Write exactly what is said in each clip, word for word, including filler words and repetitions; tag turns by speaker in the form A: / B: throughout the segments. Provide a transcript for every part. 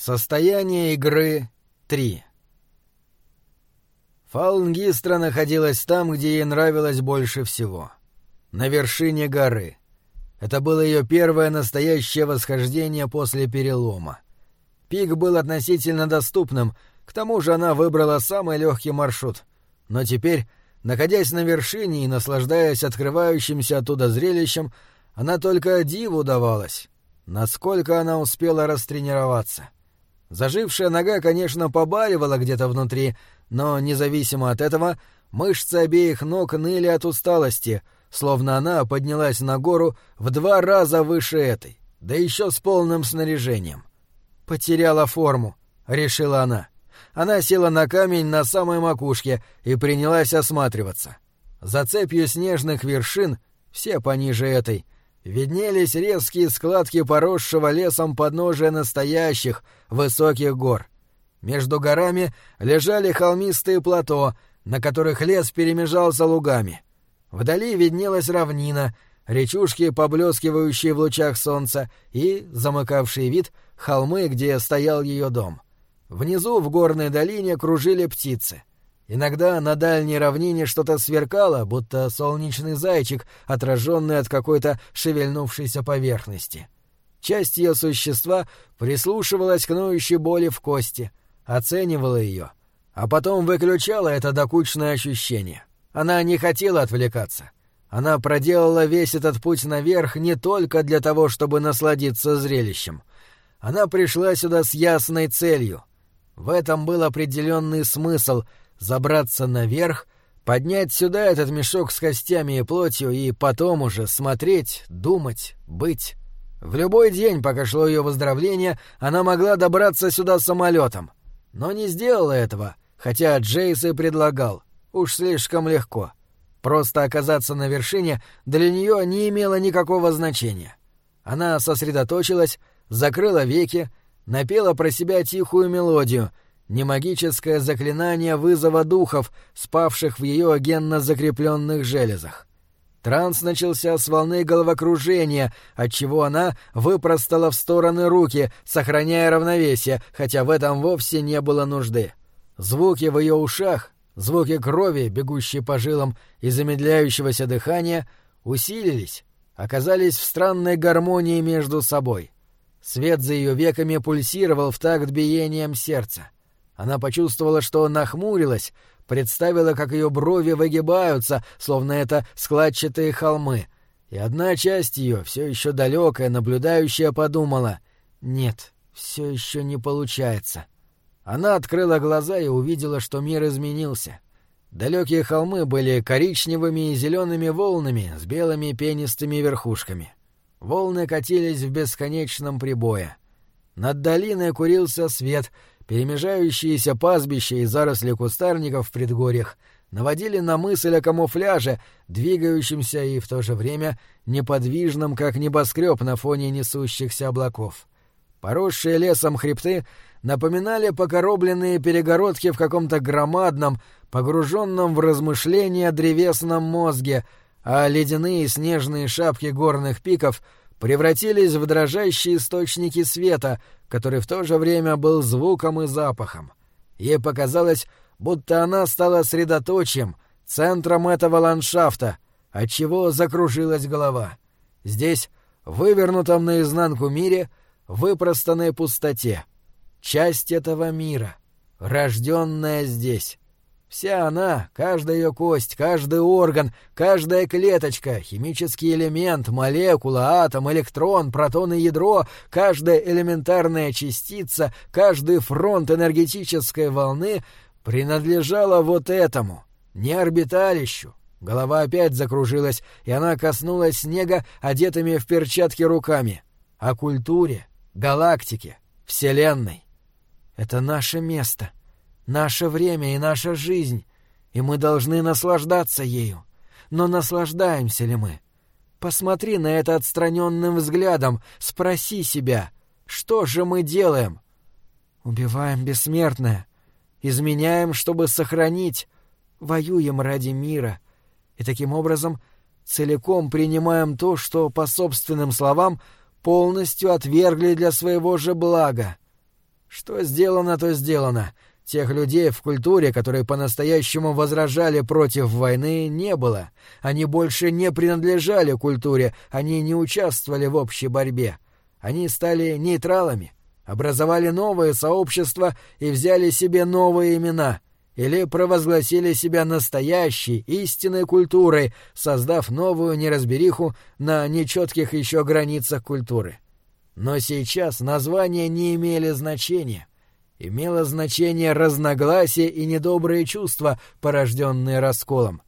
A: Состояние игры три. Фалнгистра находилась там, где ей нравилось больше всего. На вершине горы. Это было ее первое настоящее восхождение после перелома. Пик был относительно доступным, к тому же она выбрала самый легкий маршрут. Но теперь, находясь на вершине и наслаждаясь открывающимся оттуда зрелищем, она только диву давалась, насколько она успела растренироваться. Зажившая нога, конечно, побаливала где-то внутри, но, независимо от этого, мышцы обеих ног ныли от усталости, словно она поднялась на гору в два раза выше этой, да еще с полным снаряжением. «Потеряла форму», — решила она. Она села на камень на самой макушке и принялась осматриваться. За цепью снежных вершин, все пониже этой, виднелись резкие складки поросшего лесом подножия настоящих, высоких гор. Между горами лежали холмистые плато, на которых лес перемежался лугами. Вдали виднелась равнина, речушки, поблескивающие в лучах солнца, и, замыкавшие вид, холмы, где стоял ее дом. Внизу, в горной долине, кружили птицы. Иногда на дальней равнине что-то сверкало, будто солнечный зайчик, отраженный от какой-то шевельнувшейся поверхности. Часть ее существа прислушивалась к ноющей боли в кости, оценивала ее, а потом выключала это докучное ощущение. Она не хотела отвлекаться. Она проделала весь этот путь наверх не только для того, чтобы насладиться зрелищем. Она пришла сюда с ясной целью. В этом был определенный смысл — забраться наверх, поднять сюда этот мешок с костями и плотью и потом уже смотреть, думать, быть. В любой день, пока шло ее выздоровление, она могла добраться сюда самолетом. Но не сделала этого, хотя Джейс и предлагал. Уж слишком легко. Просто оказаться на вершине для нее не имело никакого значения. Она сосредоточилась, закрыла веки, напела про себя тихую мелодию — не магическое заклинание вызова духов, спавших в ее генно закрепленных железах. Транс начался с волны головокружения, отчего она выпростала в стороны руки, сохраняя равновесие, хотя в этом вовсе не было нужды. Звуки в ее ушах, звуки крови, бегущей по жилам и замедляющегося дыхания, усилились, оказались в странной гармонии между собой. Свет за ее веками пульсировал в такт биением сердца. Она почувствовала, что нахмурилась, представила, как ее брови выгибаются, словно это складчатые холмы, и одна часть ее, все еще далекая, наблюдающая, подумала: «Нет, все еще не получается». Она открыла глаза и увидела, что мир изменился. Далекие холмы были коричневыми и зелеными волнами с белыми пенистыми верхушками. Волны катились в бесконечном прибое. Над долиной курился свет — перемежающиеся пастбища и заросли кустарников в предгорьях наводили на мысль о камуфляже, двигающемся и в то же время неподвижном, как небоскреб на фоне несущихся облаков. Поросшие лесом хребты напоминали покоробленные перегородки в каком-то громадном, погруженном в размышления древесном мозге, а ледяные снежные шапки горных пиков превратились в дрожащие источники света, который в то же время был звуком и запахом. Ей показалось, будто она стала средоточием, центром этого ландшафта, отчего закружилась голова. Здесь, в вывернутом наизнанку мире, выпростанной пустоте. Часть этого мира, рожденная здесь. Вся она, каждая ее кость, каждый орган, каждая клеточка, химический элемент, молекула, атом, электрон, протон и ядро, каждая элементарная частица, каждый фронт энергетической волны принадлежала вот этому, не орбиталищу. Голова опять закружилась, и она коснулась снега одетыми в перчатки руками. О культуре, галактике, вселенной. Это наше место. Наше время и наша жизнь, и мы должны наслаждаться ею. Но наслаждаемся ли мы? Посмотри на это отстраненным взглядом, спроси себя, что же мы делаем? Убиваем бессмертное, изменяем, чтобы сохранить, воюем ради мира, и таким образом целиком принимаем то, что, по собственным словам, полностью отвергли для своего же блага. Что сделано, то сделано. Тех людей в культуре, которые по-настоящему возражали против войны, не было. Они больше не принадлежали культуре, они не участвовали в общей борьбе. Они стали нейтралами, образовали новые сообщества и взяли себе новые имена, или провозгласили себя настоящей, истинной культурой, создав новую неразбериху на нечетких еще границах культуры. Но сейчас названия не имели значения. Имело значение разногласие и недобрые чувства, порожденные расколом.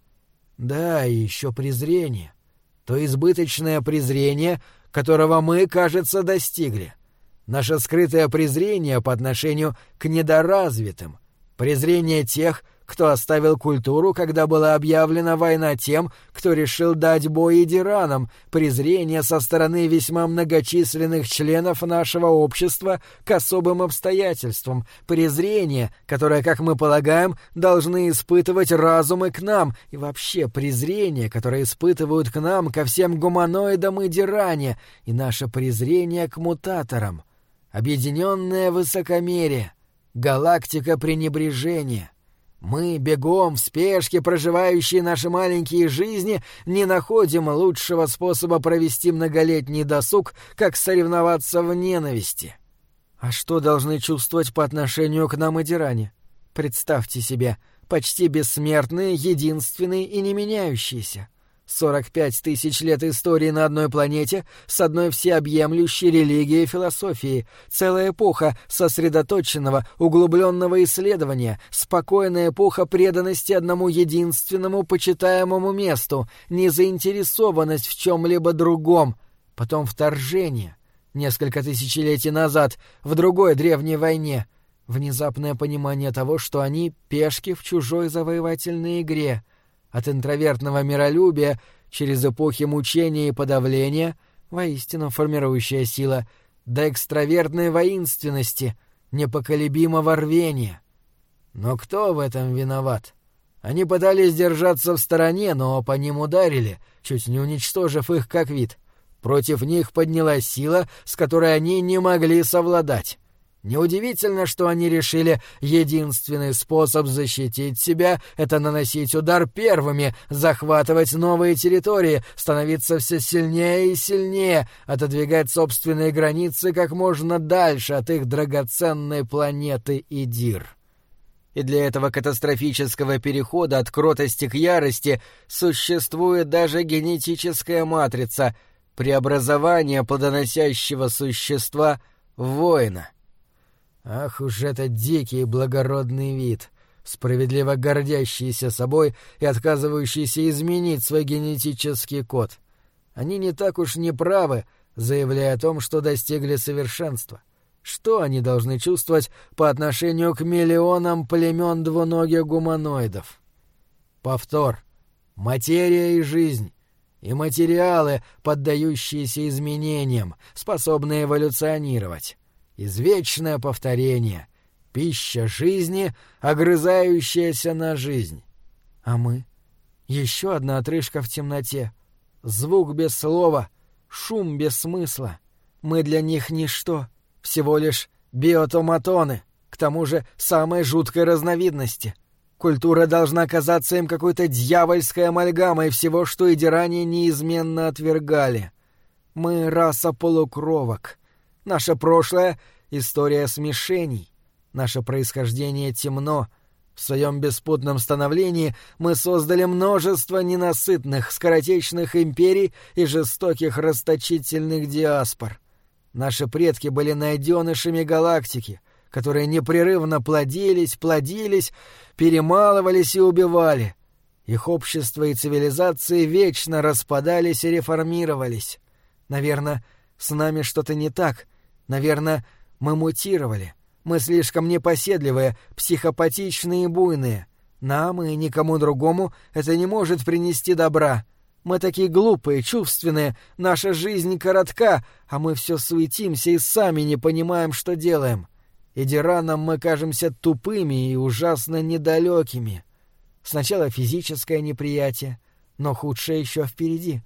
A: Да, и еще презрение. То избыточное презрение, которого мы, кажется, достигли. Наше скрытое презрение по отношению к недоразвитым. Презрение тех, кто оставил культуру, когда была объявлена война тем, кто решил дать бой идиранам, презрение со стороны весьма многочисленных членов нашего общества к особым обстоятельствам, презрение, которое, как мы полагаем, должны испытывать разумы к нам, и вообще презрение, которое испытывают к нам, ко всем гуманоидам идиране, и наше презрение к мутаторам, объединенное высокомерие, галактика пренебрежения. Мы, бегом, в спешке, проживающие наши маленькие жизни, не находим лучшего способа провести многолетний досуг, как соревноваться в ненависти. А что должны чувствовать по отношению к нам идиране? Представьте себе, почти бессмертные, единственные и не меняющиеся. сорок пять тысяч лет истории на одной планете с одной всеобъемлющей религией и философией, целая эпоха сосредоточенного, углубленного исследования, спокойная эпоха преданности одному единственному почитаемому месту, незаинтересованность в чем-либо другом, потом вторжение, несколько тысячелетий назад, в другой древней войне, внезапное понимание того, что они — пешки в чужой завоевательной игре, от интровертного миролюбия через эпохи мучения и подавления, воистину формирующая сила, до экстравертной воинственности, непоколебимого рвения. Но кто в этом виноват? Они пытались держаться в стороне, но по ним ударили, чуть не уничтожив их как вид. Против них поднялась сила, с которой они не могли совладать. Неудивительно, что они решили, единственный способ защитить себя — это наносить удар первыми, захватывать новые территории, становиться все сильнее и сильнее, отодвигать собственные границы как можно дальше от их драгоценной планеты Идир. И для этого катастрофического перехода от кротости к ярости существует даже генетическая матрица — преобразование плодоносящего существа в воина. Ах уж этот дикий благородный вид, справедливо гордящийся собой и отказывающийся изменить свой генетический код. Они не так уж не правы, заявляя о том, что достигли совершенства. Что они должны чувствовать по отношению к миллионам племен двуногих гуманоидов? Повтор. Материя и жизнь. И материалы, поддающиеся изменениям, способные эволюционировать. Извечное повторение, пища жизни, огрызающаяся на жизнь. А мы? Еще одна отрыжка в темноте. Звук без слова, шум без смысла. Мы для них ничто, всего лишь биотоматоны, к тому же самой жуткой разновидности. Культура должна казаться им какой-то дьявольской амальгамой всего, что и ранее неизменно отвергали. Мы раса полукровок. Наше прошлое — история смешений. Наше происхождение темно. В своем беспутном становлении мы создали множество ненасытных, скоротечных империй и жестоких расточительных диаспор. Наши предки были найденышами галактики, которые непрерывно плодились, плодились, перемалывались и убивали. Их общества и цивилизации вечно распадались и реформировались. Наверное, с нами что-то не так. Наверное, мы мутировали. Мы слишком непоседливые, психопатичные и буйные. Нам и никому другому это не может принести добра. Мы такие глупые, чувственные, наша жизнь коротка, а мы все суетимся и сами не понимаем, что делаем. Идиранам мы кажемся тупыми и ужасно недалекими. Сначала физическое неприятие, но худшее еще впереди.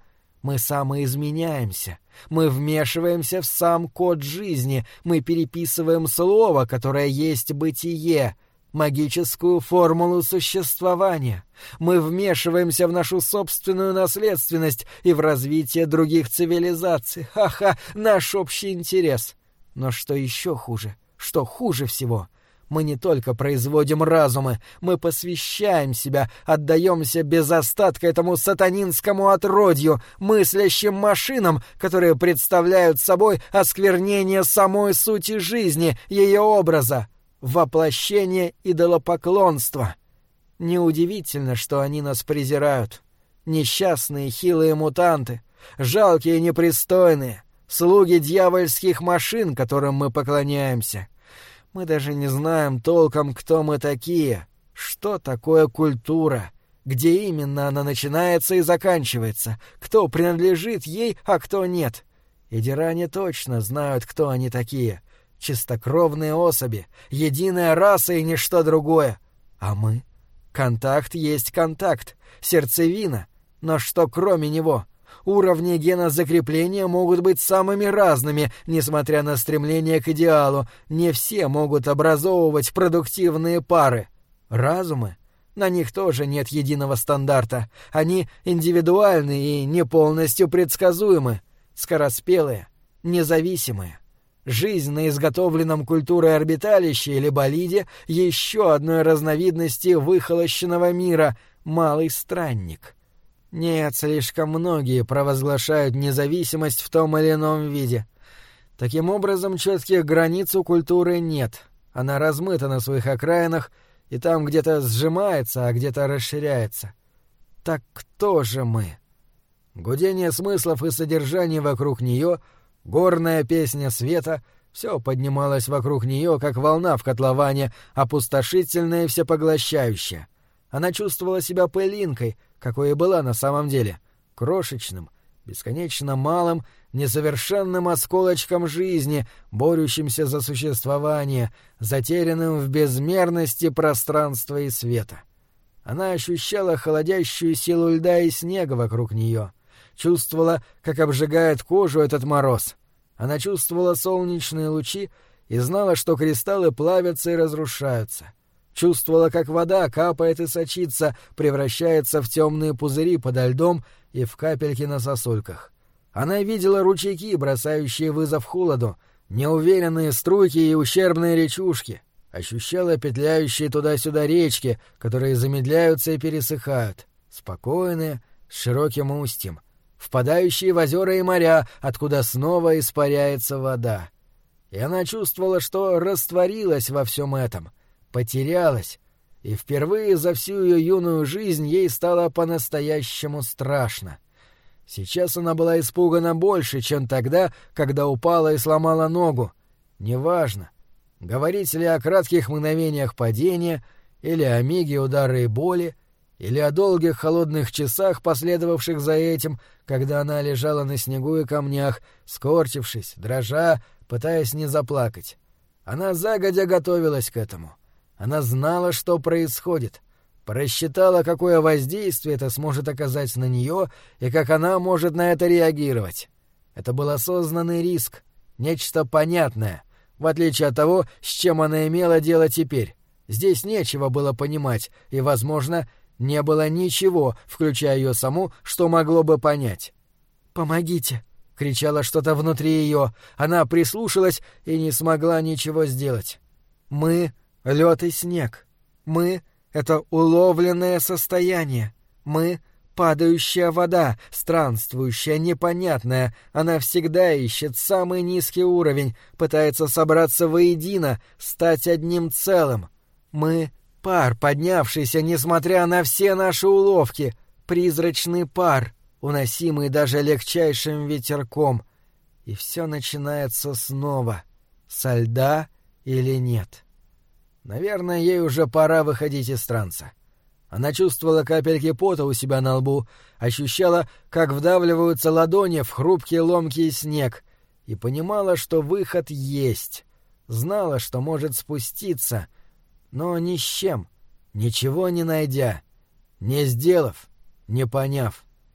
A: Мы самоизменяемся, мы вмешиваемся в сам код жизни, мы переписываем слово, которое есть бытие, магическую формулу существования. Мы вмешиваемся в нашу собственную наследственность и в развитие других цивилизаций. Ха-ха, наш общий интерес. Но что еще хуже, что хуже всего — мы не только производим разумы, мы посвящаем себя, отдаемся без остатка этому сатанинскому отродью, мыслящим машинам, которые представляют собой осквернение самой сути жизни, ее образа, воплощение идолопоклонства. Неудивительно, что они нас презирают. Несчастные хилые мутанты, жалкие непристойные, слуги дьявольских машин, которым мы поклоняемся. Мы даже не знаем толком, кто мы такие, что такое культура, где именно она начинается и заканчивается, кто принадлежит ей, а кто нет. И диране точно знают, кто они такие. Чистокровные особи, единая раса и ничто другое. А мы? Контакт есть контакт, сердцевина. Но что кроме него? Уровни генозакрепления могут быть самыми разными, несмотря на стремление к идеалу. Не все могут образовывать продуктивные пары. Разумы? На них тоже нет единого стандарта. Они индивидуальны и не полностью предсказуемы, скороспелые, независимые. Жизнь на изготовленном культурой орбиталище или болиде — еще одной разновидности выхолощенного мира — малый странник. Нет, слишком многие провозглашают независимость в том или ином виде. Таким образом, четких границ у культуры нет. Она размыта на своих окраинах, и там где-то сжимается, а где-то расширяется. Так кто же мы? Гудение смыслов и содержаний вокруг нее, горная песня света — все поднималось вокруг нее, как волна в котловане, опустошительная и всепоглощающая. Она чувствовала себя пылинкой, какой и была на самом деле, крошечным, бесконечно малым, несовершенным осколочком жизни, борющимся за существование, затерянным в безмерности пространства и света. Она ощущала холодящую силу льда и снега вокруг нее, чувствовала, как обжигает кожу этот мороз. Она чувствовала солнечные лучи и знала, что кристаллы плавятся и разрушаются. Чувствовала, как вода капает и сочится, превращается в темные пузыри подо льдом и в капельки на сосульках. Она видела ручейки, бросающие вызов холоду, неуверенные струйки и ущербные речушки, ощущала петляющие туда-сюда речки, которые замедляются и пересыхают, спокойные, с широким устьем, впадающие в озера и моря, откуда снова испаряется вода. И она чувствовала, что растворилась во всем этом, потерялась, и впервые за всю ее юную жизнь ей стало по-настоящему страшно. Сейчас она была испугана больше, чем тогда, когда упала и сломала ногу. Неважно, говорить ли о кратких мгновениях падения, или о миге удара и боли, или о долгих холодных часах, последовавших за этим, когда она лежала на снегу и камнях, скорчившись, дрожа, пытаясь не заплакать. Она загодя готовилась к этому. Она знала, что происходит, просчитала, какое воздействие это сможет оказать на нее и как она может на это реагировать. Это был осознанный риск, нечто понятное, в отличие от того, с чем она имела дело теперь. Здесь нечего было понимать, и, возможно, не было ничего, включая ее саму, что могло бы понять. «Помогите!» — кричало что-то внутри ее. Она прислушалась и не смогла ничего сделать. «Мы — лед и снег. Мы — это уловленное состояние. Мы — падающая вода, странствующая, непонятная. Она всегда ищет самый низкий уровень, пытается собраться воедино, стать одним целым. Мы — пар, поднявшийся, несмотря на все наши уловки, призрачный пар, уносимый даже легчайшим ветерком. И все начинается снова. Со льда или нет?» Наверное, ей уже пора выходить из транса. Она чувствовала капельки пота у себя на лбу, ощущала, как вдавливаются ладони в хрупкий ломкий снег, и понимала, что выход есть. Знала, что может спуститься, но ни с чем, ничего не найдя, не сделав, не поняв.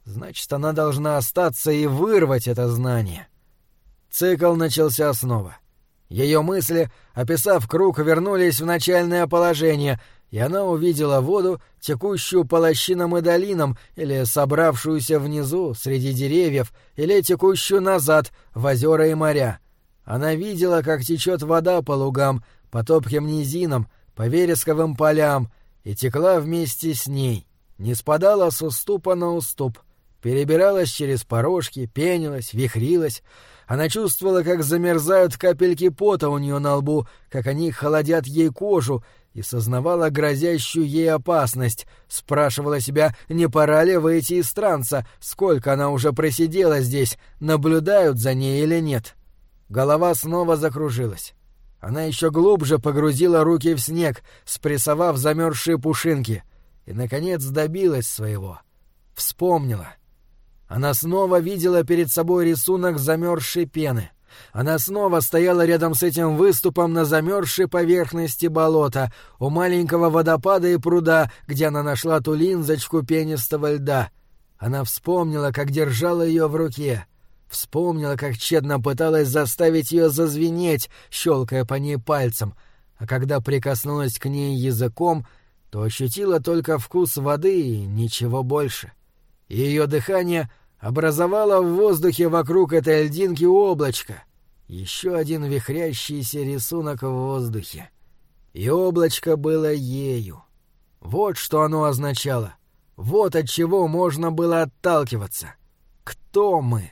A: Значит, она должна остаться и вырвать это знание. Цикл начался снова. Ее мысли, описав круг, вернулись в начальное положение, и она увидела воду, текущую по лощинам и долинам, или собравшуюся внизу, среди деревьев, или текущую назад, в озера и моря. Она видела, как течет вода по лугам, по топким низинам, по вересковым полям, и текла вместе с ней, не спадала с уступа на уступ, перебиралась через порожки, пенилась, вихрилась. Она чувствовала, как замерзают капельки пота у нее на лбу, как они холодят ей кожу, и сознавала грозящую ей опасность, спрашивала себя, не пора ли выйти из транса, сколько она уже просидела здесь, наблюдают за ней или нет. Голова снова закружилась. Она еще глубже погрузила руки в снег, спрессовав замерзшие пушинки, и, наконец, добилась своего. Вспомнила. Она снова видела перед собой рисунок замерзшей пены. Она снова стояла рядом с этим выступом на замерзшей поверхности болота, у маленького водопада и пруда, где она нашла ту линзочку пенистого льда. Она вспомнила, как держала ее в руке. Вспомнила, как тщетно пыталась заставить ее зазвенеть, щелкая по ней пальцем, а когда прикоснулась к ней языком, то ощутила только вкус воды и ничего больше. Ее дыхание образовало в воздухе вокруг этой льдинки облачко. Еще один вихрящийся рисунок в воздухе. И облачко было ею. Вот что оно означало. Вот от чего можно было отталкиваться. Кто мы?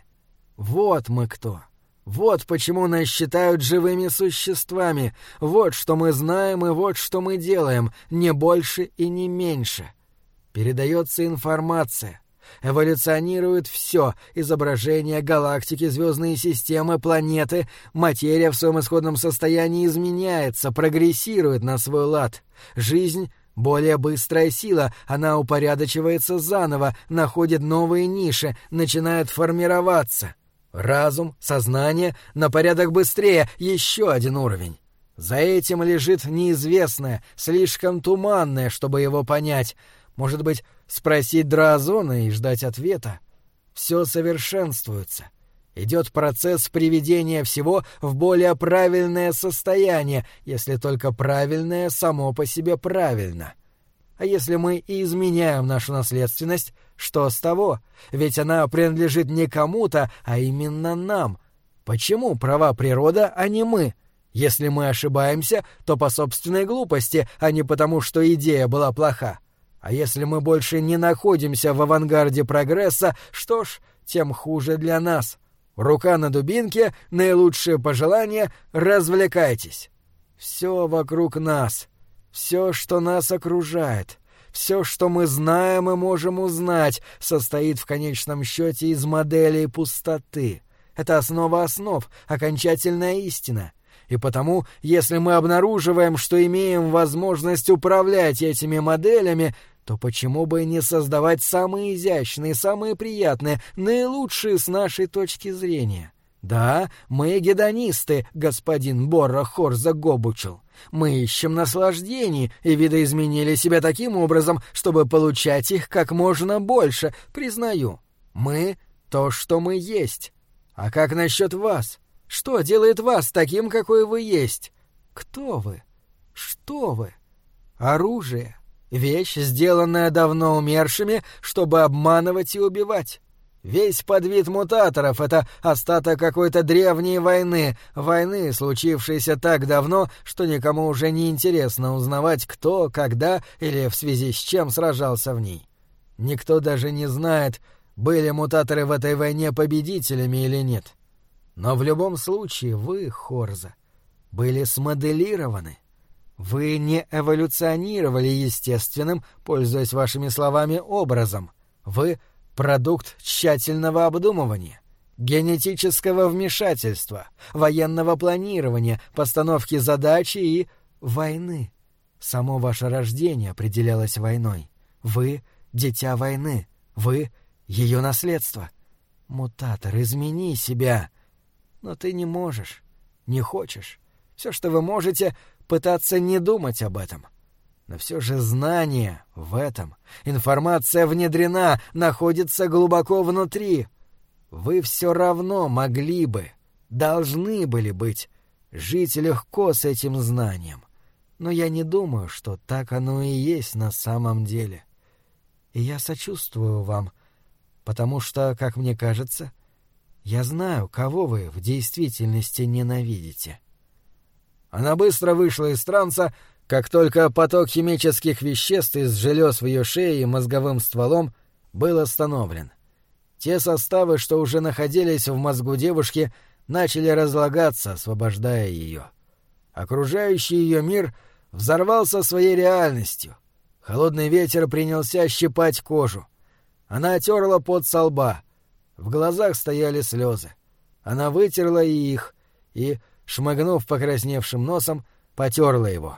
A: Вот мы кто. Вот почему нас считают живыми существами. Вот что мы знаем и вот что мы делаем, не больше и не меньше. Передается информация. Эволюционирует все — изображения, галактики, звездные системы, планеты. Материя в своем исходном состоянии изменяется, прогрессирует на свой лад. Жизнь — более быстрая сила, она упорядочивается заново, находит новые ниши, начинает формироваться. Разум, сознание на порядок быстрее, еще один уровень. За этим лежит неизвестное, слишком туманное, чтобы его понять. Может быть, спросить Драазона и ждать ответа? Все совершенствуется. Идет процесс приведения всего в более правильное состояние, если только правильное само по себе правильно. А если мы и изменяем нашу наследственность, что с того? Ведь она принадлежит не кому-то, а именно нам. Почему права природа, а не мы? Если мы ошибаемся, то по собственной глупости, а не потому, что идея была плоха. А если мы больше не находимся в авангарде прогресса, что ж, тем хуже для нас. Рука на дубинке, наилучшие пожелания, развлекайтесь. Все вокруг нас, все, что нас окружает, все, что мы знаем и можем узнать, состоит в конечном счете из моделей пустоты. Это основа основ, окончательная истина. И потому, если мы обнаруживаем, что имеем возможность управлять этими моделями, то почему бы не создавать самые изящные, самые приятные, наилучшие с нашей точки зрения? Да, мы гедонисты, господин Борра Хорза Гобучел. Мы ищем наслаждений и видоизменили себя таким образом, чтобы получать их как можно больше, признаю. Мы — то, что мы есть. А как насчет вас? Что делает вас таким, какой вы есть? Кто вы? Что вы? Оружие. Вещь, сделанная давно умершими, чтобы обманывать и убивать. Весь подвид мутаторов — это остаток какой-то древней войны, войны, случившейся так давно, что никому уже не интересно узнавать, кто, когда или в связи с чем сражался в ней. Никто даже не знает, были мутаторы в этой войне победителями или нет. Но в любом случае вы, Хорза, были смоделированы. Вы не эволюционировали естественным, пользуясь вашими словами, образом. Вы — продукт тщательного обдумывания, генетического вмешательства, военного планирования, постановки задачи и войны. Само ваше рождение определялось войной. Вы — дитя войны. Вы — ее наследство. Мутатор, измени себя. Но ты не можешь, не хочешь. Все, что вы можете — пытаться не думать об этом. Но все же знание в этом, информация внедрена, находится глубоко внутри. Вы все равно могли бы, должны были быть, жить легко с этим знанием. Но я не думаю, что так оно и есть на самом деле. И я сочувствую вам, потому что, как мне кажется, я знаю, кого вы в действительности ненавидите». Она быстро вышла из транса, как только поток химических веществ из желез в ее шее и мозговым стволом был остановлен. Те составы, что уже находились в мозгу девушки, начали разлагаться, освобождая ее. Окружающий ее мир взорвался своей реальностью. Холодный ветер принялся щипать кожу. Она отерла пот со лба. В глазах стояли слезы. Она вытерла и их, и, шмыгнув покрасневшим носом, потерла его.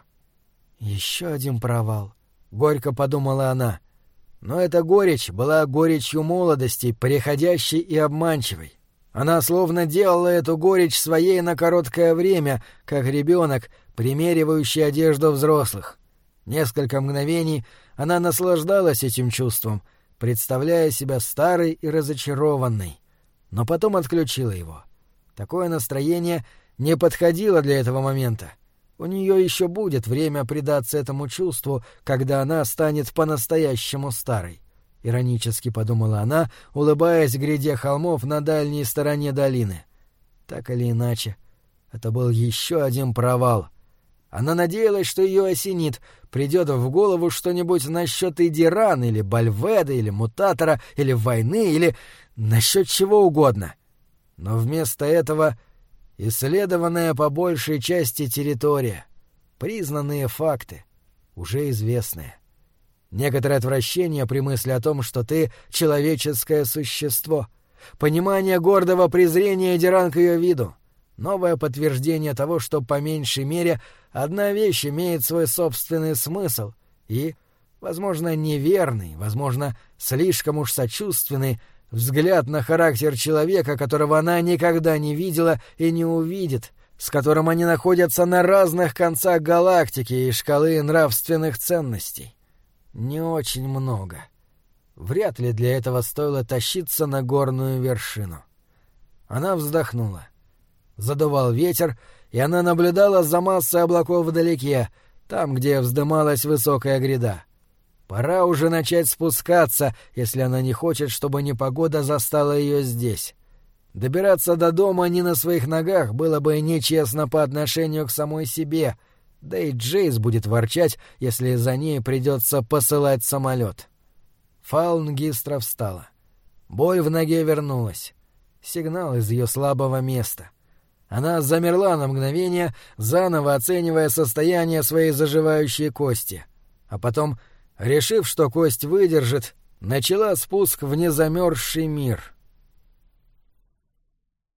A: «Еще один провал», — горько подумала она. Но эта горечь была горечью молодости, приходящей и обманчивой. Она словно делала эту горечь своей на короткое время, как ребенок, примеривающий одежду взрослых. Несколько мгновений она наслаждалась этим чувством, представляя себя старой и разочарованной, но потом отключила его. Такое настроение не подходило для этого момента. У нее еще будет время предаться этому чувству, когда она станет по-настоящему старой. Иронически подумала она, улыбаясь гряде холмов на дальней стороне долины. Так или иначе, это был еще один провал. Она надеялась, что ее осенит, придет в голову что-нибудь насчет Идиран, или Бальведа, или Мутатора, или войны, или насчет чего угодно. Но вместо этого исследованная по большей части территория, признанные факты, уже известные. Некоторое отвращение при мысли о том, что ты человеческое существо, понимание гордого презрения Идиран к ее виду, новое подтверждение того, что по меньшей мере одна вещь имеет свой собственный смысл и, возможно, неверный, возможно, слишком уж сочувственный взгляд на характер человека, которого она никогда не видела и не увидит, с которым они находятся на разных концах галактики и шкалы нравственных ценностей. Не очень много. Вряд ли для этого стоило тащиться на горную вершину. Она вздохнула. Задувал ветер, и она наблюдала за массой облаков вдалеке, там, где вздымалась высокая гряда. Пора уже начать спускаться, если она не хочет, чтобы непогода застала ее здесь. Добираться до дома не на своих ногах было бы нечестно по отношению к самой себе, да и Джейс будет ворчать, если за ней придется посылать самолет. Фаунгистра встала. Боль в ноге вернулась. Сигнал из ее слабого места. Она замерла на мгновение, заново оценивая состояние своей заживающей кости. А потом, решив, что кость выдержит, начала спуск в незамерзший мир.